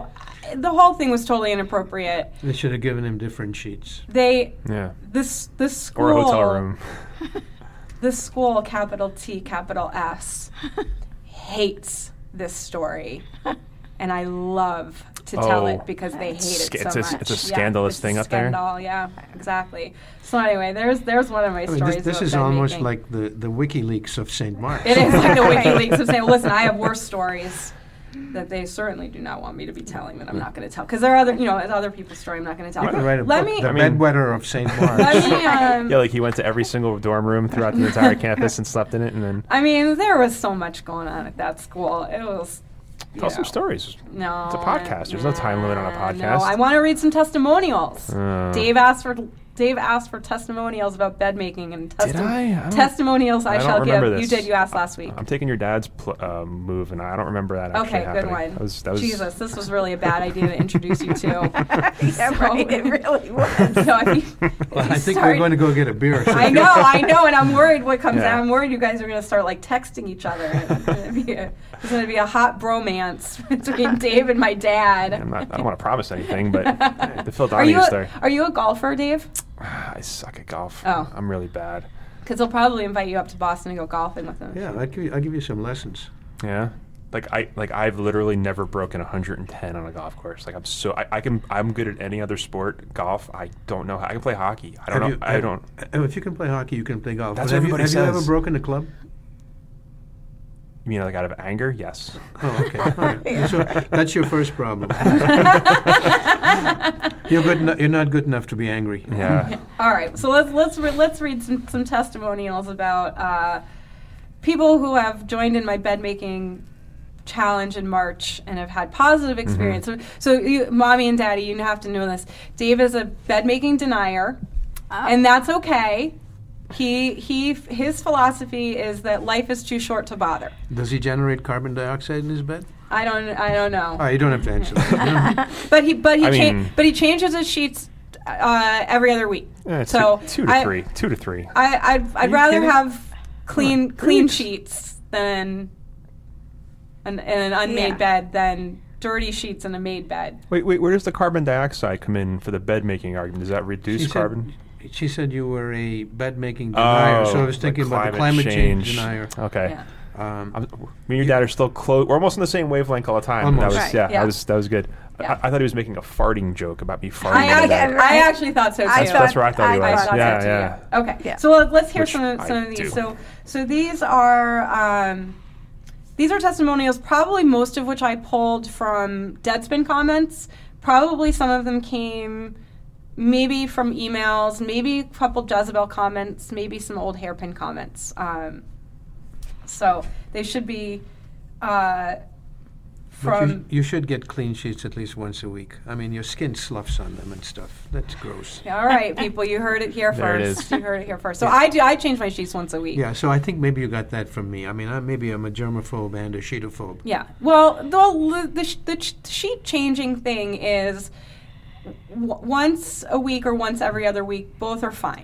the whole thing was totally inappropriate. They should have given him different sheets. They, Yeah. this this school, Or a hotel room. this school, capital T, capital S, hates this story, and I love to tell Oh. it because they hate Sca- it it's so a- much. it's a Yeah, scandalous it's a thing up there? Scandal, yeah, exactly. So anyway, there's there's one of my I mean, stories. this, this about is bed almost making. like the, the WikiLeaks of Saint Mark's. It is like the WikiLeaks of saying, listen, I have worse stories that they certainly do not want me to be telling that I'm not going to tell. Because there are other, you know, it's other people's story I'm not going to tell. You can write a Let book, me, The I mean- Bedwetter of Saint Mark's. let me, um, Yeah, like he went to every single dorm room throughout the entire campus and slept in it, and then I mean, there was so much going on at that school. It was, you tell some know, stories. No. It's a podcast. There's no time limit on a nah, podcast. No, I want to read some testimonials. Uh. Dave asked for Dave asked for testimonials about bed making and Did I? I don't- testimonials I, I don't shall give. remember You this. did. You asked last week. I'm taking your dad's pl- uh, move, and I don't remember that actually Okay, happening. good one. That was, that was Jesus, this was really a bad idea to introduce you to. Yeah, right. It really was. So if you, if Well, you I think start- we're going to go get a beer. so I know, I know, and I'm worried what comes Yeah. out. I'm worried you guys are going to start like texting each other. It's going to be a, it's going to be a hot bromance between Dave and my dad. I'm not, I don't want to promise anything, but the Phil Are you Donahue a, story. are you a golfer, Dave? I suck at golf. Oh. I'm really bad. Because he'll probably invite you up to Boston to go golfing with him. Yeah, I'll give you, I'll give you some lessons. Yeah. Like I like I've literally never broken one hundred ten on a golf course. Like I'm so I, I can I'm good at any other sport. Golf, I don't know how. I can play hockey. I don't Have know. you- I have- don't. uh, If you can play hockey, you can play golf. That's But have what you, everybody have you ever says. broken a club? You mean like out of anger? Yes. Oh, okay. All right. So that's your first problem. you're good. No, you're not good enough to be angry. Yeah. All right, so let's let's re- let's read some, some testimonials about uh, people who have joined in my bed making challenge in March and have had positive experience. So, so you, mommy and daddy, you have to know this. Dave is a bed making denier, and that's okay. He he his philosophy is that life is too short to bother. Does he generate carbon dioxide in his bed? I don't I don't know. Oh, you don't have to answer that. But he but he I cha- mean- but he changes his sheets uh, every other week. Yeah, so two, two to I, three. Two to three. I I'd, I'd you rather kidding? have clean Huh, clean three. sheets than an, an unmade Yeah. bed than dirty sheets in a made bed. Wait, wait. Where does the carbon dioxide come in for the bed making argument? Does that reduce She carbon? Said, she said you were a bed making denier, so I was the thinking about the climate change, denier. Okay. Yeah. Um, I'm, me and your dad are still close. We're almost on the same wavelength all the time. That Almost. was Right. yeah, Yeah. That was that was good. Yeah. I, I thought he was making a farting joke about me farting. I, in ac- the bed. I actually thought so too. I That's, that's where I thought he I was. thought yeah, so too, yeah. Okay. Yeah. So let, let's hear Which some of, some I of these. do. So so these are um, these are testimonials, probably most of which I pulled from Deadspin comments. Probably some of them came maybe from emails, maybe a couple Jezebel comments, maybe some old hairpin comments. Um, so they should be uh, but from. you, you should get clean sheets at least once a week. I mean, your skin sloughs on them and stuff. That's gross. All right, people, you heard it here There it first. is. You heard it here first. So I do. I change my sheets once a week. Yeah, so I think maybe you got that from me. I mean, I, maybe I'm a germaphobe and a sheetophobe. Yeah. Well, the the, sh- the ch- sheet changing thing is w- once a week or once every other week. Both are fine,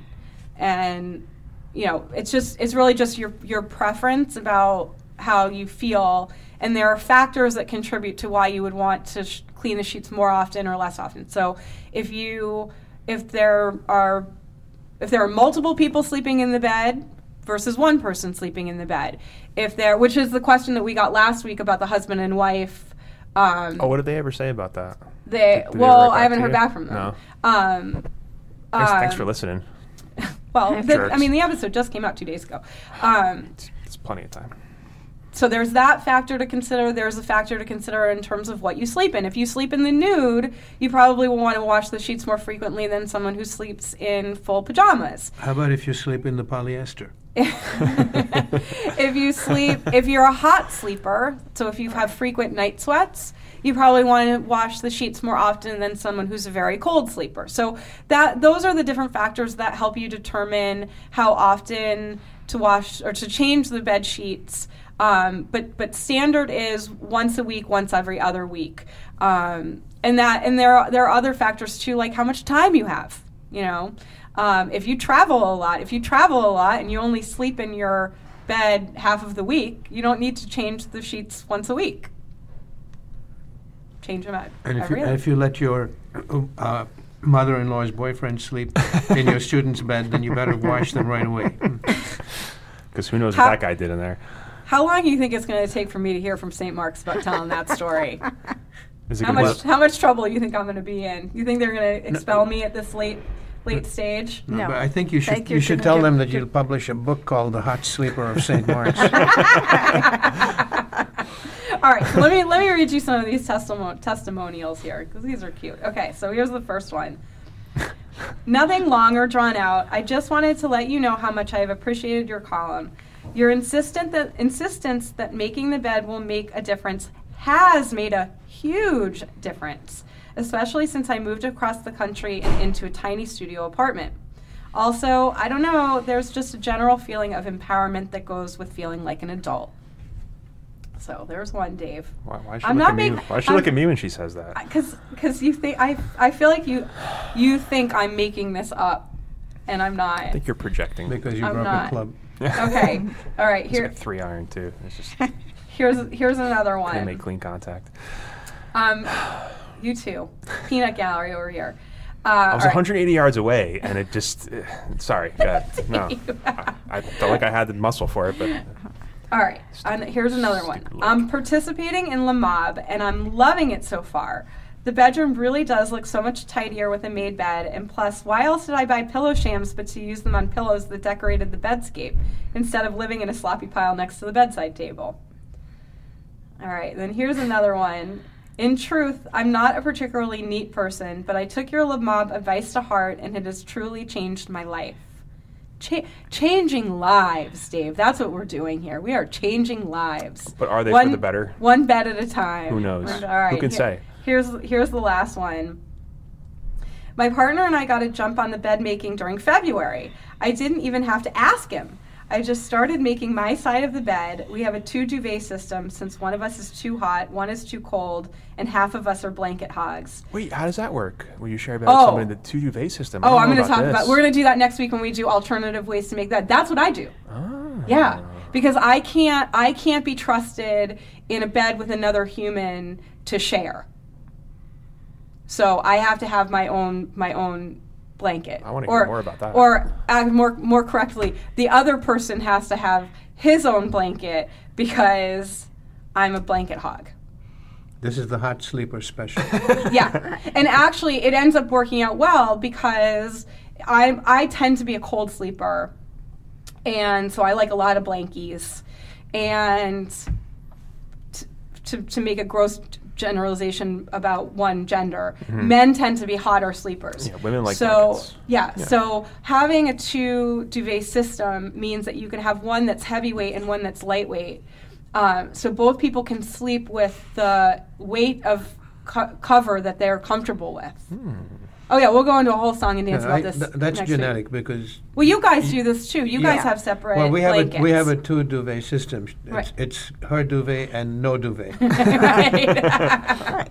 and you know, it's just it's really just your your preference about how you feel, and there are factors that contribute to why you would want to sh- clean the sheets more often or less often. So if you if there are if there are multiple people sleeping in the bed versus one person sleeping in the bed, if there, which is the question that we got last week about the husband and wife. Um, Oh, what did they ever say about that? they did they well, write back I haven't to heard you? back from them. No. Um, Thanks, thanks um, for listening. Well, the, Jerks. I mean, the episode just came out two days ago. Um, It's, it's plenty of time. So there's that factor to consider. There's a factor to consider in terms of what you sleep in. If you sleep in the nude, you probably will want to wash the sheets more frequently than someone who sleeps in full pajamas. How about if you sleep in the polyester? If you sleep, if you're a hot sleeper, so if you have frequent night sweats, you probably want to wash the sheets more often than someone who's a very cold sleeper. So that those are the different factors that help you determine how often to wash or to change the bed sheets. Um, but but standard is once a week, once every other week, um, and that and there are, there are other factors too, like how much time you have. You know, um, if you travel a lot, if you travel a lot and you only sleep in your bed half of the week, you don't need to change the sheets once a week. change them out And if every you, other. and if you let your uh, mother-in-law's boyfriend sleep in your student's bed, then you better wash them right away. Because who knows How- what that guy did in there. How long do you think it's going to take for me to hear from Saint Mark's about telling that story? Is it How gonna much be- how much trouble do you think I'm going to be in? You think they're going to expel me at this late late stage? No. But I think you should Think you you're should gonna tell give- them that give- you'll publish a book called The Hot Sleeper of Saint Mark's. All right, so let me let me read you some of these testimo- testimonials here because these are cute. Okay, so here's the first one. Nothing long or drawn out. I just wanted to let you know how much I have appreciated your column. Your insistent that insistence that making the bed will make a difference has made a huge difference, especially since I moved across the country and into a tiny studio apartment. Also, I don't know, there's just a general feeling of empowerment that goes with feeling like an adult. So there's one, Dave. Why, why should I'm look not at me? being- Why should I'm- look at me when she says that? Because because you think I I feel like you you think I'm making this up, and I'm not. I think you're projecting. Because you I'm broke not. a club. Okay, all right. It's Here like a three iron too. It's just here's here's another can't make one. clean contact. Um, you too. Peanut gallery over here. Uh, I was all right. one hundred eighty yards away, and it just. Uh, sorry, go ahead. No, I, I felt like I had the muscle for it, but All right, and here's another one. Stupid look. I'm participating in La Mob, and I'm loving it so far. The bedroom really does look so much tidier with a made bed, and plus, why else did I buy pillow shams but to use them on pillows that decorated the bedscape, instead of living in a sloppy pile next to the bedside table? All right, then here's another one. In truth, I'm not a particularly neat person, but I took your La Mob advice to heart, and it has truly changed my life. Cha- changing lives, Dave. That's what we're doing here. We are changing lives. But are they one, for the better? One bed at a time. Who knows? All right. Who can here- say? Here's here's the last one. My partner and I got a jump on the bed making during February. I didn't even have to ask him. I just started making my side of the bed. We have a two duvet system since one of us is too hot, one is too cold, and half of us are blanket hogs. Wait, how does that work? Will you share about Oh. somebody in the two duvet system? I Oh, don't I'm know going to talk this. about. We're going to do that next week when we do alternative ways to make that. That's what I do. Ah. Yeah, because I can't. I can't be trusted in a bed with another human to share. So I have to have my own my own blanket. I wanna hear more about that. Or uh, more more correctly, the other person has to have his own blanket because I'm a blanket hog. This is the Hot Sleeper special. Yeah, and actually, it ends up working out well because I I tend to be a cold sleeper, and so I like a lot of blankies, and t- to to make a gross generalization about one gender, men tend to be hotter sleepers. Yeah, women like so blankets. yeah, Yeah. so having a two duvet system means that you can have one that's heavyweight and one that's lightweight. Um, so both people can sleep with the weight of co- cover that they're comfortable with. Oh yeah, we'll go into a whole song and dance Yeah, about I- this. th- that's next genetic Week. because Well, you guys do this too. You guys Yeah. have separate well we have blankets. a we have a two duvet system. It's, Right. it's her duvet and no duvet. Right.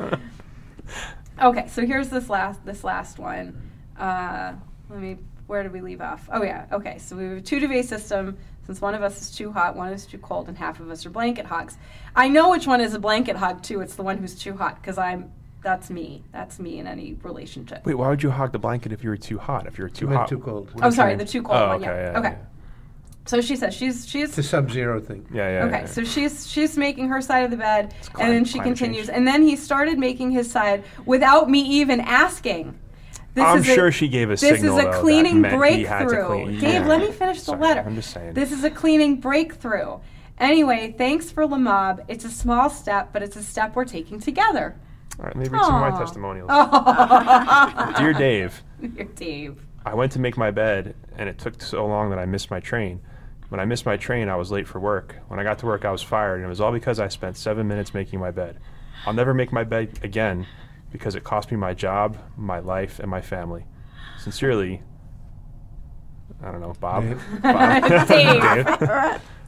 Okay, so here's this last this last one. Uh, let me. Where did we leave off? Oh yeah. Okay, so we have a two duvet system. Since one of us is too hot, one is too cold, and half of us are blanket hogs. I know which one is a blanket hog too. It's the one who's too hot because I'm. That's me. That's me in any relationship. Wait, why would you hog the blanket if you were too hot? If you were too You meant hot, too cold. what Oh, does sorry, that the mean? too cold oh, one. Okay, Yeah. yeah, Okay. yeah. So she says she's she's It's a sub-zero thing. Yeah, yeah. Okay, yeah. so she's she's making her side of the bed, clim- and then she climate continues, change. and then he started making his side without me even asking. This I'm is sure she gave a This signal, is though, a that cleaning meant he had to breakthrough. clean- Dave, yeah. let me finish the Sorry, letter. I'm just saying. This is a cleaning breakthrough. Anyway, thanks for La Mob. It's a small step, but it's a step we're taking together. All right, let me read some of my Aw. testimonials. Oh, Dear Dave, Dear Dave. I went to make my bed, and it took so long that I missed my train. When I missed my train, I was late for work. When I got to work, I was fired, and it was all because I spent seven minutes making my bed. I'll never make my bed again because it cost me my job, my life, and my family. Sincerely, I don't know, Bob. Dave. Bob. Dave. Dave.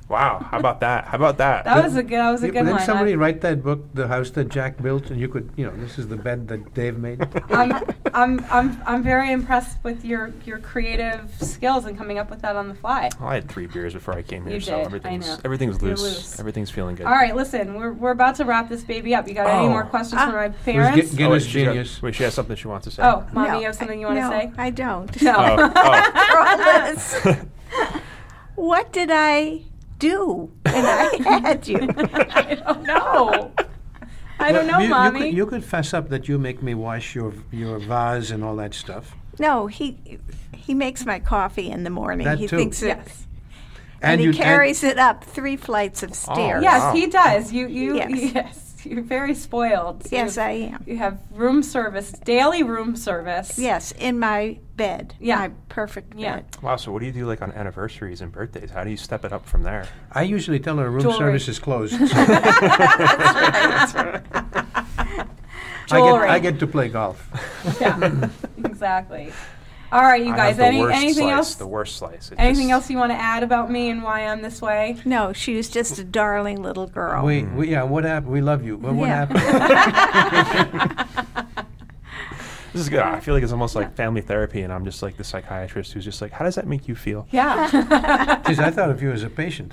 Wow, how about that? How about that? That was a good. That was a Yeah, good but one. Did somebody I- write that book, The House That Jack Built, and you could, you know, this is the bed that Dave made? I'm, I'm, I'm, I'm very impressed with your, your creative skills and coming up with that on the fly. Well, I had three beers before I came here, You so did, I everything's know. everything's You're loose. loose. Everything's feeling good. All right, listen, we're, we're about to wrap this baby up. You got any Oh. more questions for my Who's parents? Gu- Guinness wait, she got- Genius? wait, she has something she wants to say. Oh, mommy, No, you have something you I- want to no, say? I don't. No. Oh, oh. What did I do when I had you? I don't know. I don't know, you, mommy. You could, you could fess up that you make me wash your your vase and all that stuff. No, he he makes my coffee in the morning. That he too. thinks it, Yes. and, you- he carries it up three flights of stairs. Yes, Wow. he does. You, you, Yes. yes. You're very spoiled. Yes, you, I am. You have room service, daily room service. Yes, in my bed. Yeah. My perfect Yeah. bed. Wow, so what do you do like on anniversaries and birthdays? How do you step it up from there? I usually tell her room Jewelry. service is closed. I Jewelry. get I get to play golf. Yeah, exactly. All right, you I guys. have the Any worst anything slice, else? The worst slice. It Anything just- else you want to add about me and why I'm this way? No, she was just a darling little girl. We, we yeah. What happened? We love you. But what Yeah. happened? This is good. I feel like it's almost like family therapy, and I'm just like the psychiatrist who's just like, how does that make you feel? Yeah. Jeez, I thought of you as a patient.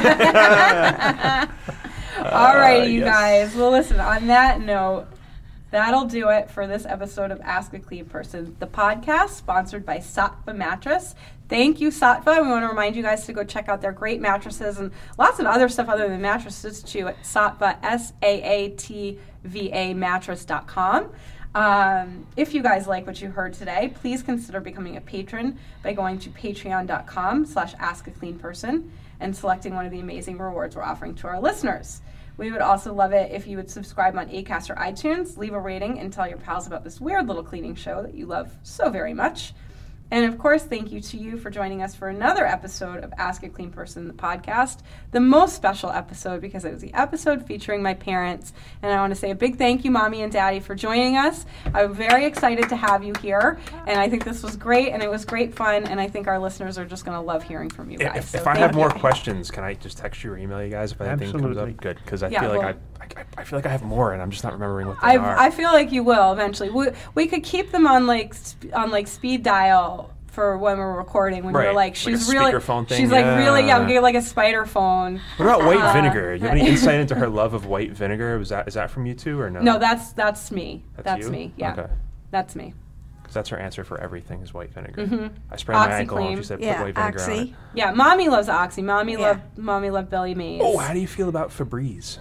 All right, you yes. guys. Well, listen, on that note, that'll do it for this episode of Ask a Clean Person, the podcast sponsored by Saatva Mattress. Thank you, Saatva. We want to remind you guys to go check out their great mattresses and lots of other stuff other than mattresses too at Saatva, S A A T V A mattress dot com. Um, if you guys like what you heard today, please consider becoming a patron by going to patreon.com slash ask a clean person and selecting one of the amazing rewards we're offering to our listeners. We would also love it if you would subscribe on Acast or iTunes, leave a rating, and tell your pals about this weird little cleaning show that you love so very much. And of course, thank you to you for joining us for another episode of Ask a Clean Person, the podcast, the most special episode because it was the episode featuring my parents. And I want to say a big thank you, Mommy and Daddy, for joining us. I'm very excited to have you here. And I think this was great, and it was great fun. And I think our listeners are just going to love hearing from you If, guys. if, So if I thank have more you. questions, can I just text you or email you guys if anything comes Absolutely. up? Good, because I Yeah, feel like well- I, I, I feel like I have more, and I'm just not remembering what they I, are. I feel like you will eventually. We, we could keep them on like sp- on like speed dial for when we're recording. When we're Right. like, Like she's a really, speakerphone thing, she's like really, yeah, yeah. we get like a spider phone. What about white Uh, vinegar? You have any insight into her love of white vinegar? Was that is that from you too, or no? No, that's that's me. That's That's, you? me. Yeah, Okay. that's me. Because that's her answer for everything is white vinegar. Mhm. I sprained my ankle, and OxyClean. she said put Yeah, white vinegar on it. Oxy. Yeah, mommy loves Oxy. Mommy Yeah. love mommy love Billy Mays. Oh, how do you feel about Febreze?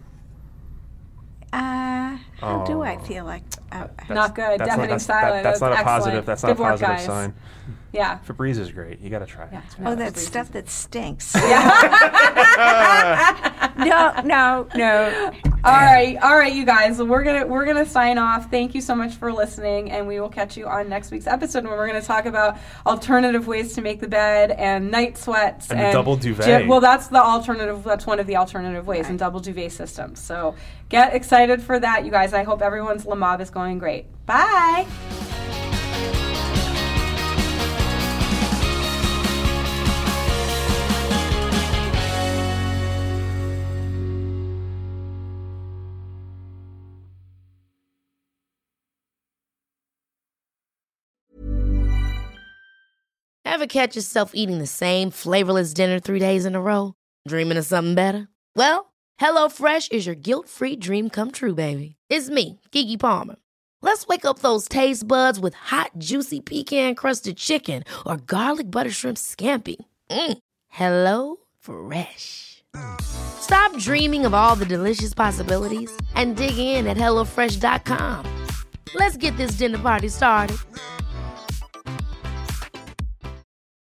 Uh, how do I Oh. feel like? Uh, Not good. That's Deafening not, that's, silent. That, that's not a Excellent. positive. That's not Good a work, positive guys. sign. Yeah. Febreze is great. You got to try it. Yeah. It's oh, fantastic. that stuff that stinks. Yeah. no, no, no. All right, all right, you guys. So we're gonna we're gonna sign off. Thank you so much for listening, and we will catch you on next week's episode where we're gonna talk about alternative ways to make the bed and night sweats And the double duvet. Well, that's the alternative. That's one of the alternative ways, and double duvet systems. So get excited for that, you guys. I hope everyone's Lamab is going great. Bye. Ever catch yourself eating the same flavorless dinner three days in a row? Dreaming of something better? Well, HelloFresh is your guilt-free dream come true, baby. It's me, Keke Palmer. Let's wake up those taste buds with hot, juicy pecan-crusted chicken or garlic butter shrimp scampi. Mm. Hello Fresh. Stop dreaming of all the delicious possibilities and dig in at hello fresh dot com. Let's get this dinner party started.